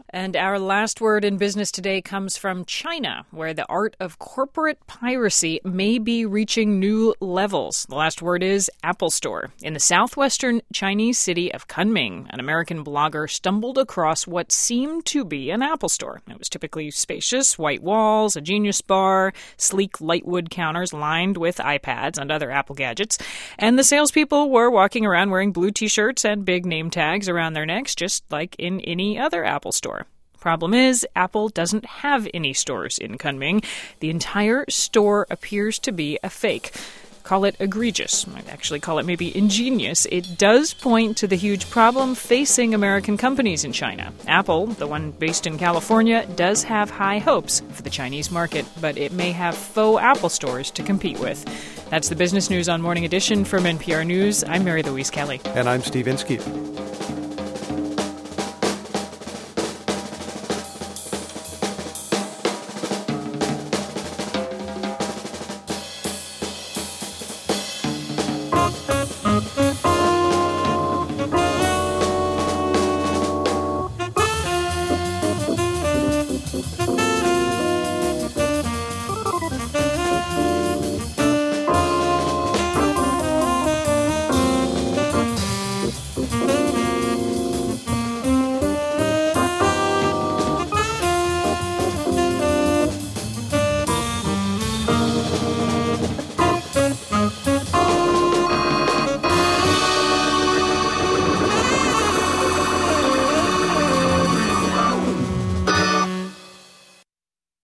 And our last word in business today comes from China, where the art of corporate piracy may be reaching new levels. The last word is Apple Store. In the southwestern Chinese city of Kunming, an American blogger stumbled across what seemed to be an Apple Store. It was typically spacious, white walls, a Genius bar, sleek lightwood counters lined with iPads and other Apple gadgets. And the salespeople were walking around wearing blue T-shirts and big name tags around their necks, just like in any other Apple Store. Problem is, Apple doesn't have any stores in Kunming. The entire store appears to be a fake. Call it egregious. I'd actually call it maybe ingenious. It does point to the huge problem facing American companies in China. Apple, the one based in California, does have high hopes for the Chinese market, but it may have faux Apple stores to compete with. That's the business news on Morning Edition from NPR News. I'm Mary Louise Kelly. And I'm Steve Inskeep.